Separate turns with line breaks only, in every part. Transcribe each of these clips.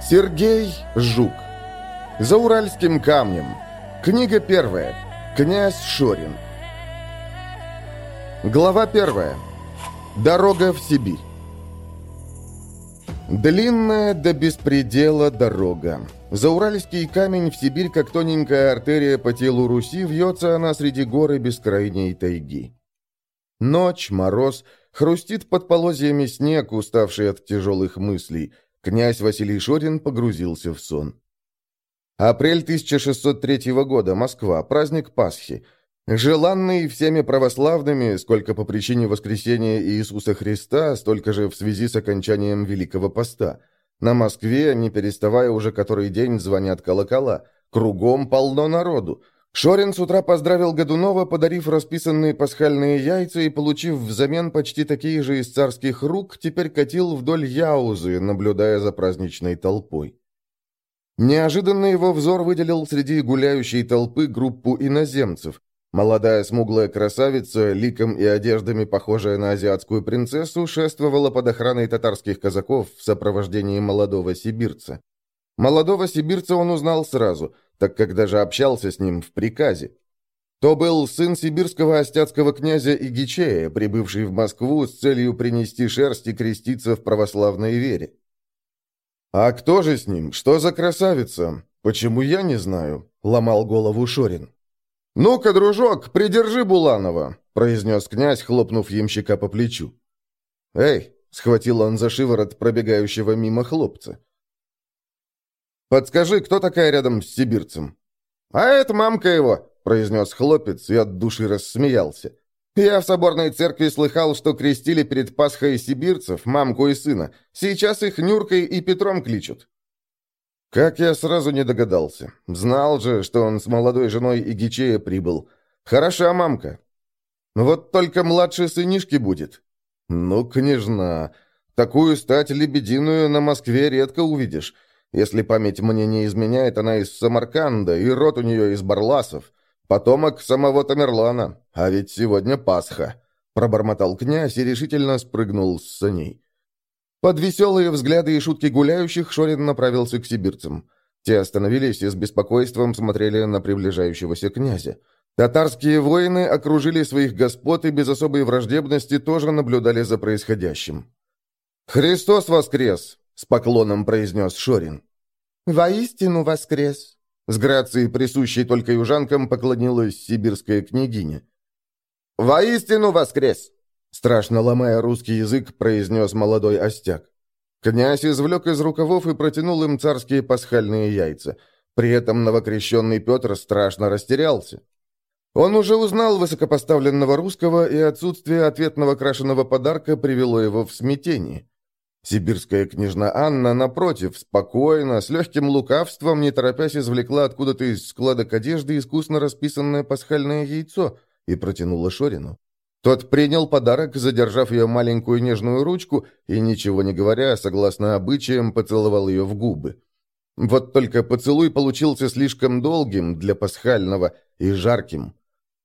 Сергей Жук. За Уральским камнем. Книга первая. Князь Шорин. Глава первая. Дорога в Сибирь. Длинная до беспредела дорога. За Уральский камень в Сибирь, как тоненькая артерия по телу Руси, вьется она среди горы бескрайней тайги. Ночь, мороз, хрустит под полозьями снег, уставший от тяжелых мыслей. Князь Василий Шорин погрузился в сон. Апрель 1603 года, Москва, праздник Пасхи. Желанный всеми православными, сколько по причине воскресения Иисуса Христа, столько же в связи с окончанием Великого Поста. На Москве, не переставая уже который день, звонят колокола. Кругом полно народу. Шорин с утра поздравил Годунова, подарив расписанные пасхальные яйца и, получив взамен почти такие же из царских рук, теперь катил вдоль Яузы, наблюдая за праздничной толпой. Неожиданно его взор выделил среди гуляющей толпы группу иноземцев. Молодая смуглая красавица, ликом и одеждами похожая на азиатскую принцессу, шествовала под охраной татарских казаков в сопровождении молодого сибирца. Молодого сибирца он узнал сразу, так как даже общался с ним в приказе. То был сын сибирского остяцкого князя Игичея, прибывший в Москву с целью принести шерсть и креститься в православной вере. «А кто же с ним? Что за красавица? Почему я не знаю?» — ломал голову Шорин. «Ну-ка, дружок, придержи Буланова», — произнес князь, хлопнув ямщика по плечу. «Эй!» — схватил он за шиворот пробегающего мимо хлопца. «Подскажи, кто такая рядом с сибирцем?» «А это мамка его», — произнес хлопец и от души рассмеялся. «Я в соборной церкви слыхал, что крестили перед Пасхой сибирцев, мамку и сына. Сейчас их Нюркой и Петром кличут». Как я сразу не догадался. Знал же, что он с молодой женой Игичея прибыл. Хороша мамка. Вот только младший сынишки будет. Ну, княжна, такую стать лебединую на Москве редко увидишь. Если память мне не изменяет, она из Самарканда, и род у нее из Барласов. Потомок самого Тамерлана. А ведь сегодня Пасха. Пробормотал князь и решительно спрыгнул с саней. Под веселые взгляды и шутки гуляющих Шорин направился к сибирцам. Те остановились и с беспокойством смотрели на приближающегося князя. Татарские воины окружили своих господ и без особой враждебности тоже наблюдали за происходящим. «Христос воскрес!» — с поклоном произнес Шорин. «Воистину воскрес!» — с грацией, присущей только южанкам, поклонилась сибирская княгиня. «Воистину воскрес!» Страшно ломая русский язык, произнес молодой остяк. Князь извлек из рукавов и протянул им царские пасхальные яйца. При этом новокрещенный Петр страшно растерялся. Он уже узнал высокопоставленного русского, и отсутствие ответного крашеного подарка привело его в смятение. Сибирская княжна Анна, напротив, спокойно, с легким лукавством, не торопясь, извлекла откуда-то из складок одежды искусно расписанное пасхальное яйцо и протянула Шорину. Тот принял подарок, задержав ее маленькую нежную ручку, и, ничего не говоря, согласно обычаям, поцеловал ее в губы. Вот только поцелуй получился слишком долгим для пасхального и жарким.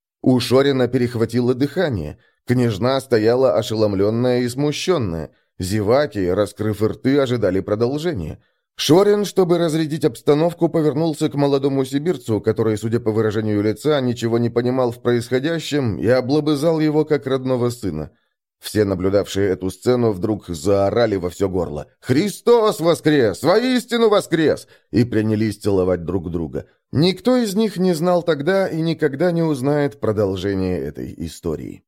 У Шорина перехватило дыхание. Княжна стояла ошеломленная и смущенная. Зеваки, раскрыв рты, ожидали продолжения. Шорин, чтобы разрядить обстановку, повернулся к молодому сибирцу, который, судя по выражению лица, ничего не понимал в происходящем, и облобызал его как родного сына. Все, наблюдавшие эту сцену, вдруг заорали во все горло: «Христос воскрес! Воистину воскрес!» и принялись целовать друг друга. Никто из них не знал тогда и никогда не узнает продолжение этой истории.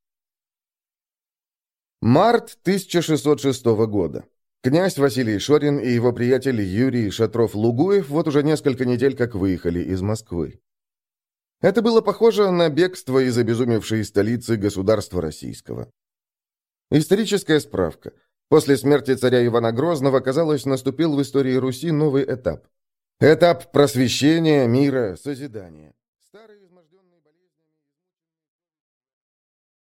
Март 1606 года. Князь Василий Шорин и его приятель Юрий Шатров-Лугуев вот уже несколько недель как выехали из Москвы. Это было похоже на бегство из обезумевшей столицы государства российского. Историческая справка. После смерти царя Ивана Грозного, казалось, наступил в истории Руси новый этап. Этап просвещения, мира, созидания.